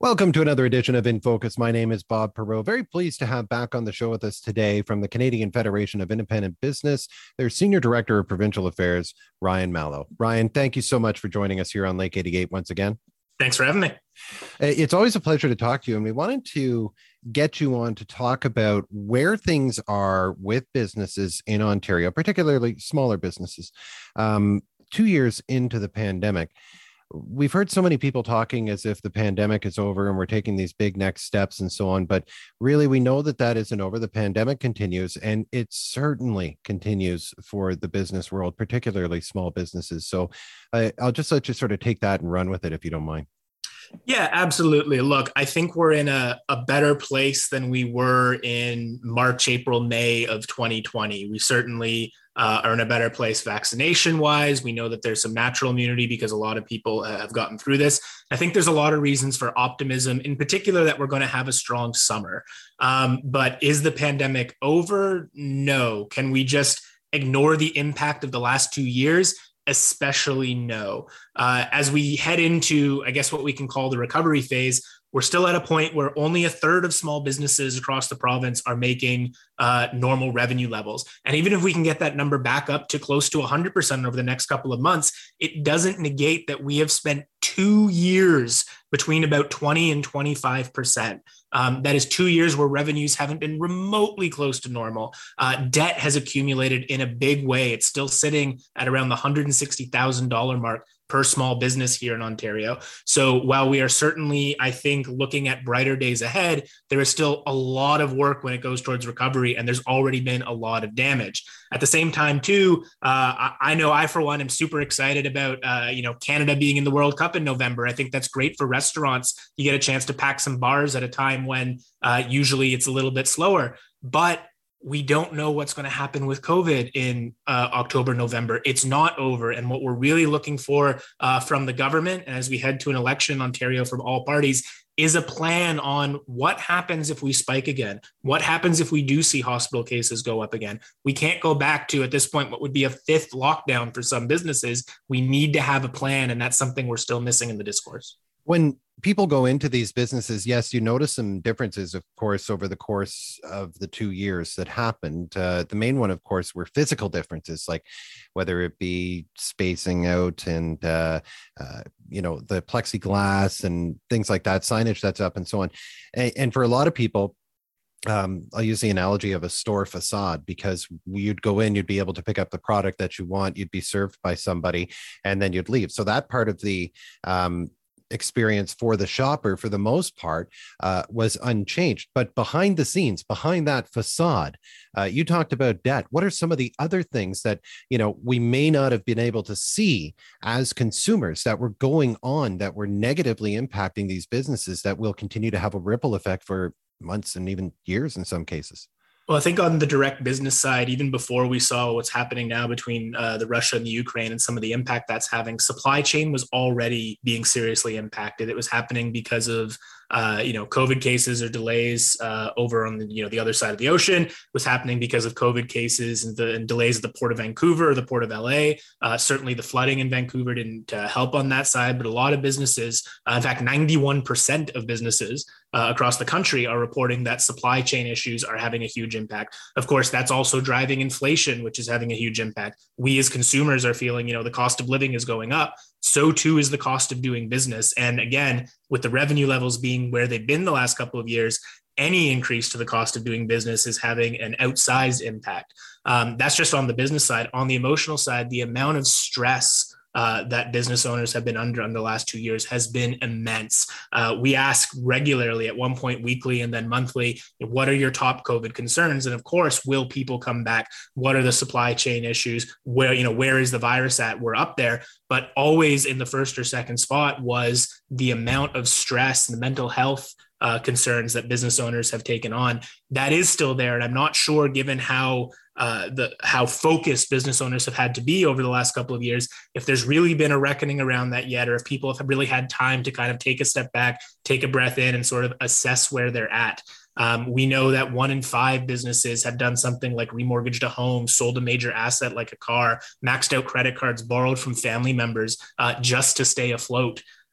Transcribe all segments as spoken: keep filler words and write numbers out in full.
Welcome to another edition of In Focus. My name is Bob Perot. Very pleased to have back on the show with us today from the Canadian Federation of Independent Business, their Senior Director of Provincial Affairs, Ryan Mallow. Ryan, thank you so much for joining us here on Lake eighty-eight once again. Thanks for having me. It's always a pleasure to talk to you, and we wanted to get you on to talk about where things are with businesses in Ontario, particularly smaller businesses, um, two years into the pandemic. We've heard so many people talking as if the pandemic is over and we're taking these big next steps and so on, but really we know that that isn't over. The pandemic continues, and it certainly continues for the business world, particularly small businesses. So uh, I'll just let you sort of take that and run with it if you don't mind. Yeah, absolutely. Look, I think we're in a, a better place than we were in March, April, May of twenty twenty. We certainly uh, are in a better place vaccination wise. We know that there's some natural immunity because a lot of people have gotten through this. I think there's a lot of reasons for optimism, in particular that we're going to have a strong summer. Um, but is the pandemic over? No. Can we just ignore the impact of the last two years? Especially no. Uh, as we head into, I guess, what we can call the recovery phase, we're still at a point where only a third of small businesses across the province are making uh, normal revenue levels. And even if we can get that number back up to close to one hundred percent over the next couple of months, it doesn't negate that we have spent two years between about twenty and twenty-five percent. Um, that is two years where revenues haven't been remotely close to normal. Uh, debt has accumulated in a big way. It's still sitting at around the one hundred sixty thousand dollars mark per small business here in Ontario. So while we are certainly, I think, looking at brighter days ahead, there is still a lot of work when it goes towards recovery, and there's already been a lot of damage. At the same time, too, uh, I, I know I, for one, am super excited about, uh, you know, Canada being in the World Cup in November. I think that's great for restaurants. You get a chance to pack some bars at a time when uh, usually it's a little bit slower. But we don't know what's going to happen with COVID in uh, October, November. It's not over. And what we're really looking for uh, from the government, and as we head to an election in Ontario from all parties, is a plan on what happens if we spike again. What happens if we do see hospital cases go up again? We can't go back to, at this point, what would be a fifth lockdown for some businesses. We need to have a plan, and that's something we're still missing in the discourse. When people go into these businesses, yes, you notice some differences, of course, over the course of the two years that happened. Uh, the main one, of course, were physical differences, like whether it be spacing out and, uh, uh, you know, the plexiglass and things like that, signage that's up and so on. And, and for a lot of people, Um, I'll use the analogy of a store facade, because you'd go in, you'd be able to pick up the product that you want, you'd be served by somebody, and then you'd leave. So that part of the um, experience for the shopper, for the most part, uh, was unchanged. But behind the scenes, behind that facade, uh, you talked about debt. What are some of the other things that, you know, we may not have been able to see as consumers that were going on, that were negatively impacting these businesses, that will continue to have a ripple effect for months and even years in some cases? Well, I think on the direct business side, even before we saw what's happening now between uh, the Russia and the Ukraine and some of the impact that's having, supply chain was already being seriously impacted. It was happening because of Uh, you know, COVID cases or delays uh, over on the, you know, the other side of the ocean. It was happening because of COVID cases and, the, and delays at the Port of Vancouver or the Port of L A. Uh, certainly the flooding in Vancouver didn't uh, help on that side, but a lot of businesses, uh, in fact, ninety-one percent of businesses uh, across the country are reporting that supply chain issues are having a huge impact. Of course, that's also driving inflation, which is having a huge impact. We as consumers are feeling, you know, the cost of living is going up. So too is the cost of doing business. And again, with the revenue levels being where they've been the last couple of years, any increase to the cost of doing business is having an outsized impact. Um, that's just on the business side. On the emotional side, the amount of stress Uh, that business owners have been under in the last two years has been immense. Uh, we ask regularly, at one point weekly and then monthly, what are your top COVID concerns? And of course, will people come back? What are the supply chain issues? Where, you know, where is the virus at? We're up there, but always in the first or second spot was the amount of stress and the mental health uh, concerns that business owners have taken on. That is still there. And I'm not sure, given how uh, the how focused business owners have had to be over the last couple of years, if there's really been a reckoning around that yet, or if people have really had time to kind of take a step back, take a breath in, and sort of assess where they're at. Um, we know that one in five businesses have done something like remortgaged a home, sold a major asset like a car, maxed out credit cards, borrowed from family members uh, just to stay afloat.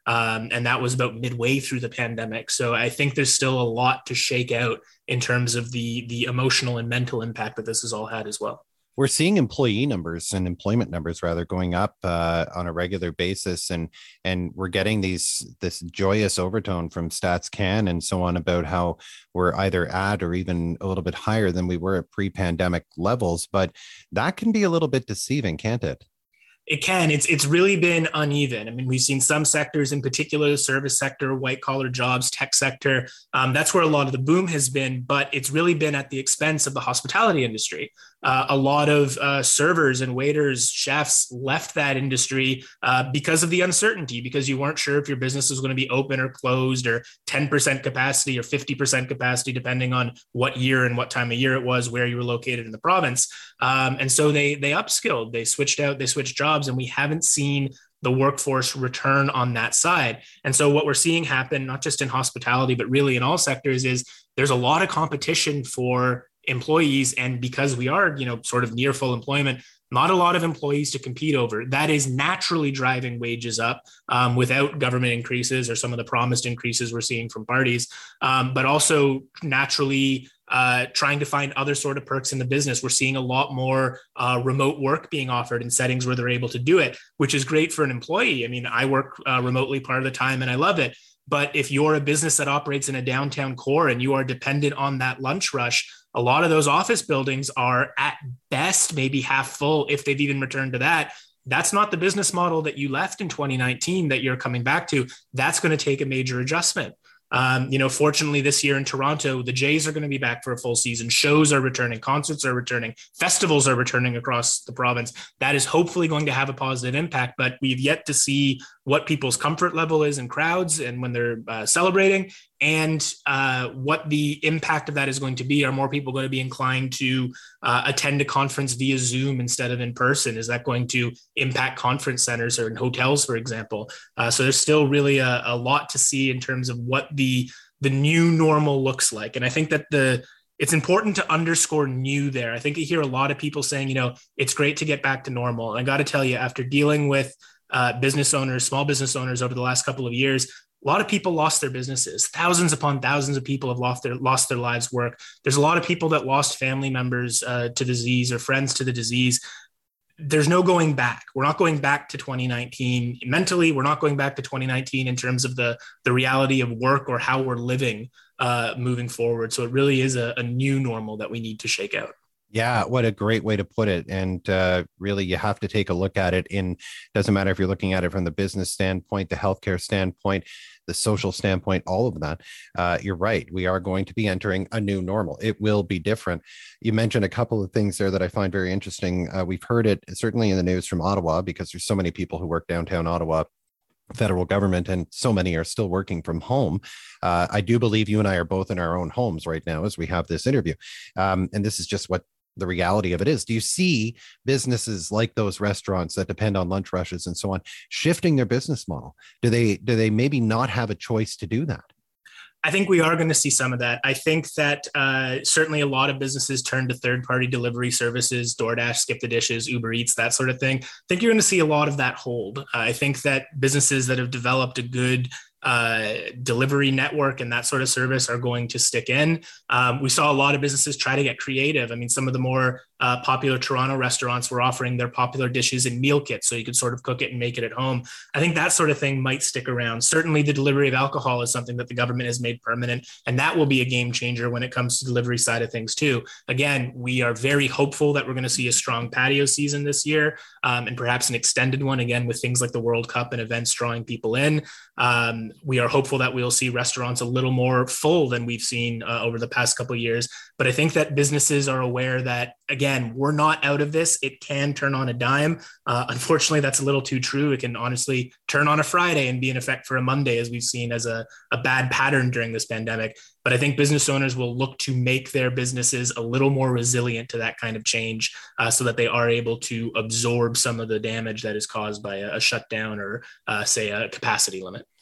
Um, and that was about midway through the pandemic. So I think there's still a lot to shake out in terms of the, the emotional and mental impact that this has all had as well. We're seeing employee numbers and employment numbers rather going up uh, on a regular basis, and and we're getting these this joyous overtone from StatsCan and so on about how we're either at or even a little bit higher than we were at pre-pandemic levels, but that can be a little bit deceiving, can't it? It can. It's it's really been uneven. I mean, we've seen some sectors, in particular, the service sector, white collar jobs, tech sector. Um, that's where a lot of the boom has been, but it's really been at the expense of the hospitality industry. Uh, a lot of uh, servers and waiters, chefs left that industry uh, because of the uncertainty, because you weren't sure if your business was going to be open or closed, or ten percent capacity or fifty percent capacity, depending on what year and what time of year it was, where you were located in the province. Um, and so they they upskilled, they switched out, they switched jobs, and we haven't seen the workforce return on that side. And so what we're seeing happen, not just in hospitality, but really in all sectors, is there's a lot of competition for employees. And because we are, you know, sort of near full employment, not a lot of employees to compete over. That is naturally driving wages up um, without government increases or some of the promised increases we're seeing from parties, um, but also naturally uh, trying to find other sort of perks in the business. We're seeing a lot more uh, remote work being offered in settings where they're able to do it, which is great for an employee. I mean, I work uh, remotely part of the time and I love it. But if you're a business that operates in a downtown core and you are dependent on that lunch rush, a lot of those office buildings are at best maybe half full, if they've even returned to that. That's not the business model that you left in twenty nineteen that you're coming back to. That's going to take a major adjustment. Um, you know, fortunately this year in Toronto, the Jays are going to be back for a full season. Shows are returning, concerts are returning, festivals are returning across the province. That is hopefully going to have a positive impact, but we've yet to see what people's comfort level is in crowds and when they're uh, celebrating, and uh, what the impact of that is going to be. Are more people going to be inclined to uh, attend a conference via Zoom instead of in person? Is that going to impact conference centers or in hotels, for example? Uh, so there's still really a, a lot to see in terms of what the the new normal looks like. And I think that the it's important to underscore new there. I think you hear a lot of people saying, you know, it's great to get back to normal. And I got to tell you, after dealing with uh, business owners, small business owners over the last couple of years, a lot of people lost their businesses. Thousands upon thousands of people have lost their lost their lives' work. There's a lot of people that lost family members uh, to disease or friends to the disease. There's no going back. We're not going back to twenty nineteen mentally. We're not going back to twenty nineteen in terms of the, the reality of work or how we're living uh, moving forward. So it really is a, a new normal that we need to shake out. Yeah, what a great way to put it. And uh, really, you have to take a look at it in, doesn't matter if you're looking at it from the business standpoint, the healthcare standpoint, the social standpoint, all of that. Uh, you're right. We are going to be entering a new normal. It will be different. You mentioned a couple of things there that I find very interesting. Uh, we've heard it certainly in the news from Ottawa, because there's so many people who work downtown Ottawa, federal government, and so many are still working from home. Uh, I do believe you and I are both in our own homes right now as we have this interview. Um, and this is just what the reality of it is. Do you see businesses like those restaurants that depend on lunch rushes and so on shifting their business model? Do they do they maybe not have a choice to do that? I think we are going to see some of that. I think that uh, certainly a lot of businesses turn to third-party delivery services, DoorDash, Skip the Dishes, Uber Eats, that sort of thing. I think you're going to see a lot of that hold. Uh, I think that businesses that have developed a good uh, delivery network and that sort of service are going to stick in. Um, we saw a lot of businesses try to get creative. I mean, some of the more uh, popular Toronto restaurants were offering their popular dishes in meal kits, so you could sort of cook it and make it at home. I think that sort of thing might stick around. Certainly the delivery of alcohol is something that the government has made permanent, and that will be a game changer when it comes to delivery side of things too. Again, we are very hopeful that we're going to see a strong patio season this year, um, and perhaps an extended one, again, with things like the World Cup and events drawing people in. Um, we are hopeful that we'll see restaurants a little more full than we've seen uh, over the past couple of years. But I think that businesses are aware that, again, we're not out of this. It can turn on a dime. Uh, unfortunately, that's a little too true. It can honestly turn on a Friday and be in effect for a Monday, as we've seen as a, a bad pattern during this pandemic. But I think business owners will look to make their businesses a little more resilient to that kind of change, uh, so that they are able to absorb some of the damage that is caused by a, a shutdown or, uh, say, a capacity limit.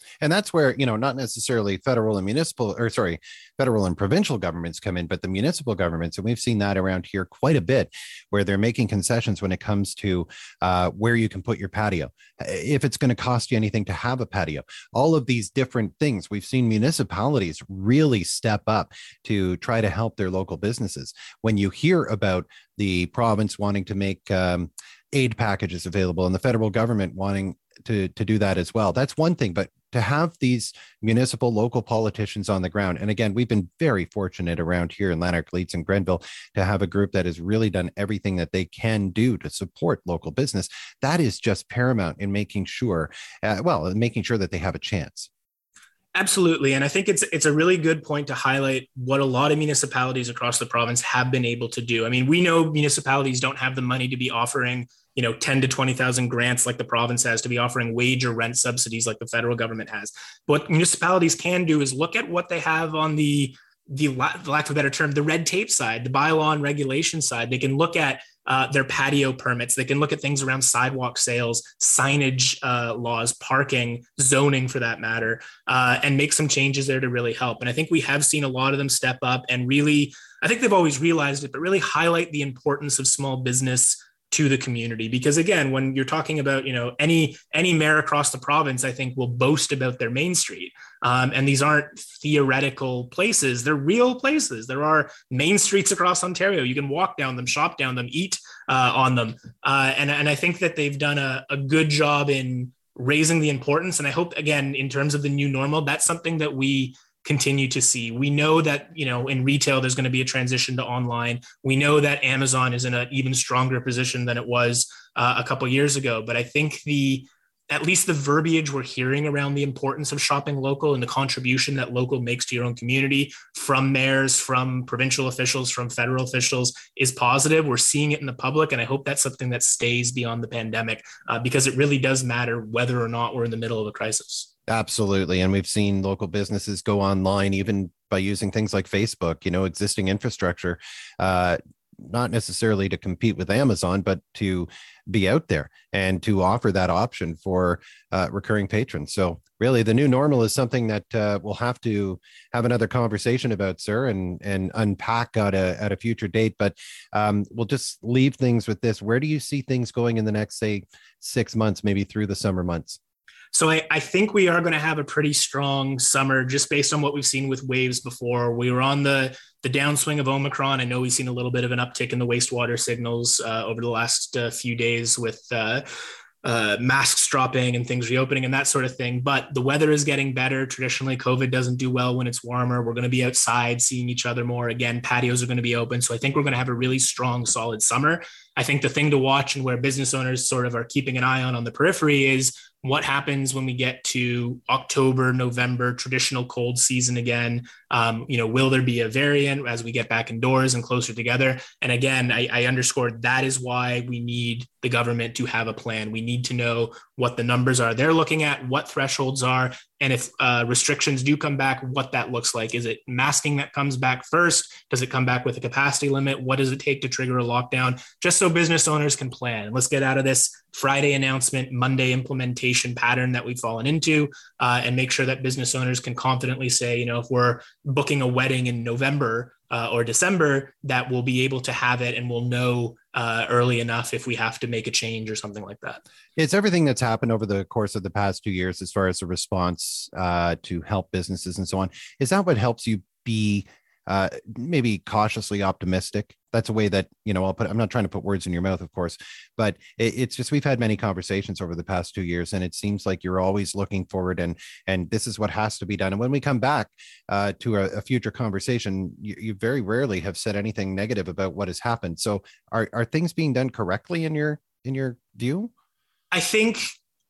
And that's where, you know, not necessarily federal and municipal, or sorry, federal and provincial governments come in, but the municipal governments. And we've seen that around here quite a bit, where they're making concessions when it comes to uh, where you can put your patio, if it's going to cost you anything to have a patio, all of these different things. We've seen municipalities really step up to try to help their local businesses. When you hear about the province wanting to make um, aid packages available and the federal government wanting to, to do that as well, that's one thing. But to have these municipal local politicians on the ground. And again, we've been very fortunate around here in Lanark, Leeds, and Grenville to have a group that has really done everything that they can do to support local business. That is just paramount in making sure, uh, well, making sure that they have a chance. Absolutely. And I think it's it's a really good point to highlight what a lot of municipalities across the province have been able to do. I mean, we know municipalities don't have the money to be offering, you know, ten to twenty thousand grants like the province has, to be offering wage or rent subsidies like the federal government has. But what municipalities can do is look at what they have on the, the lack of a better term, the red tape side, the bylaw and regulation side. They can look at Uh, their patio permits. They can look at things around sidewalk sales, signage uh, laws, parking, zoning for that matter, uh, and make some changes there to really help. And I think we have seen a lot of them step up and really, I think they've always realized it, but really highlight the importance of small business to the community. Because again, when you're talking about, you know, any any mayor across the province, I think will boast about their Main Street. Um, and these aren't theoretical places, they're real places. There are main streets across Ontario. You can walk down them, shop down them, eat uh, on them. Uh, and, and I think that they've done a, a good job in raising the importance. And I hope, again, in terms of the new normal, that's something that we continue to see. We know that, you know, in retail, there's going to be a transition to online. We know that Amazon is in an even stronger position than it was uh, a couple of years ago. But I think the, at least the verbiage we're hearing around the importance of shopping local and the contribution that local makes to your own community from mayors, from provincial officials, from federal officials is positive. We're seeing it in the public. And I hope that's something that stays beyond the pandemic uh, because it really does matter whether or not we're in the middle of a crisis. Absolutely. And we've seen local businesses go online even by using things like Facebook, you know, existing infrastructure, uh, not necessarily to compete with Amazon, but to be out there and to offer that option for uh, recurring patrons. So really the new normal is something that uh, we'll have to have another conversation about, sir, and, and unpack at a, at a future date. But um, we'll just leave things with this. Where do you see things going in the next, say, six months, maybe through the summer months? So I, I think we are going to have a pretty strong summer just based on what we've seen with waves before. We were on the the downswing of Omicron. I know we've seen a little bit of an uptick in the wastewater signals uh, over the last uh, few days with uh, uh, masks dropping and things reopening and that sort of thing. But the weather is getting better. Traditionally, COVID doesn't do well when it's warmer. We're going to be outside seeing each other more. Again, patios are going to be open. So I think we're going to have a really strong, solid summer. I think the thing to watch and where business owners sort of are keeping an eye on on the periphery is what happens when we get to October, November, traditional cold season again. Um, you know, will there be a variant as we get back indoors and closer together? And again, I, I underscore that is why we need the government to have a plan. We need to know what the numbers are they're looking at, what thresholds are, and if uh, restrictions do come back, what that looks like. Is it masking that comes back first? Does it come back with a capacity limit? What does it take to trigger a lockdown? Just so business owners can plan. Let's get out of this Friday announcement, Monday implementation pattern that we've fallen into uh, and make sure that business owners can confidently say, you know, if we're booking a wedding in November uh, or December, that we'll be able to have it and we'll know uh, early enough if we have to make a change or something like that. It's everything that's happened over the course of the past two years as far as the response uh, to help businesses and so on. Is that what helps you be uh, maybe cautiously optimistic? That's a way that, you know, I'll put, I'm not trying to put words in your mouth, of course, but it, it's just, we've had many conversations over the past two years and it seems like you're always looking forward and, and this is what has to be done. And when we come back uh, to a, a future conversation, you, you very rarely have said anything negative about what has happened. So are, are things being done correctly in your, in your view? I think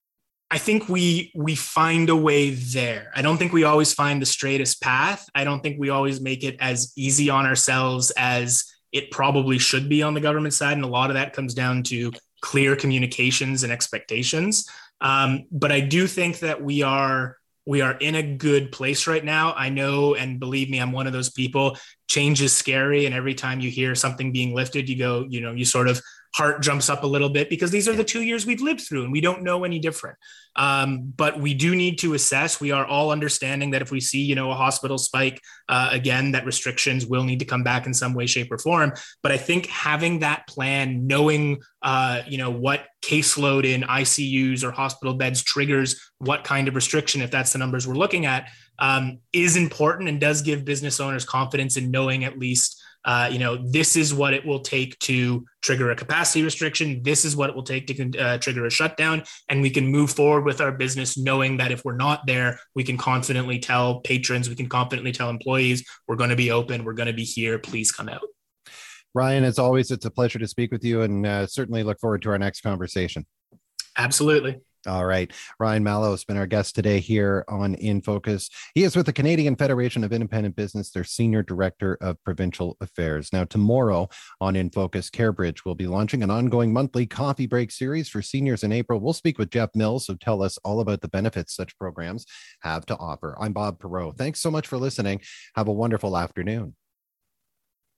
I think we we find a way there. I don't think we always find the straightest path. I don't think we always make it as easy on ourselves as it probably should be on the government side. And a lot of that comes down to clear communications and expectations. Um, but I do think that we are we are in a good place right now. I know, and believe me, I'm one of those people. Change is scary. And every time you hear something being lifted, you go, you know, you sort of heart jumps up a little bit because these are the two years we've lived through and we don't know any different. Um, but we do need to assess. We are all understanding that if we see, you know, a hospital spike uh, again, that restrictions will need to come back in some way, shape, or form. But I think having that plan, knowing, uh, you know, what caseload in I C Us or hospital beds triggers what kind of restriction, if that's the numbers we're looking at, um, is important and does give business owners confidence in knowing at least, uh, you know, this is what it will take to trigger a capacity restriction. This is what it will take to uh, trigger a shutdown. And we can move forward with our business knowing that if we're not there, we can confidently tell patrons, we can confidently tell employees, we're going to be open, we're going to be here, please come out. Ryan, as always, it's a pleasure to speak with you, and uh, certainly look forward to our next conversation. Absolutely. All right. Ryan Mallow has been our guest today here on In Focus. He is with the Canadian Federation of Independent Business, their Senior Director of Provincial Affairs. Now, tomorrow on In Focus, CareBridge will be launching an ongoing monthly coffee break series for seniors in April. We'll speak with Jeff Mills, who tell us all about the benefits such programs have to offer. I'm Bob Perreault. Thanks so much for listening. Have a wonderful afternoon.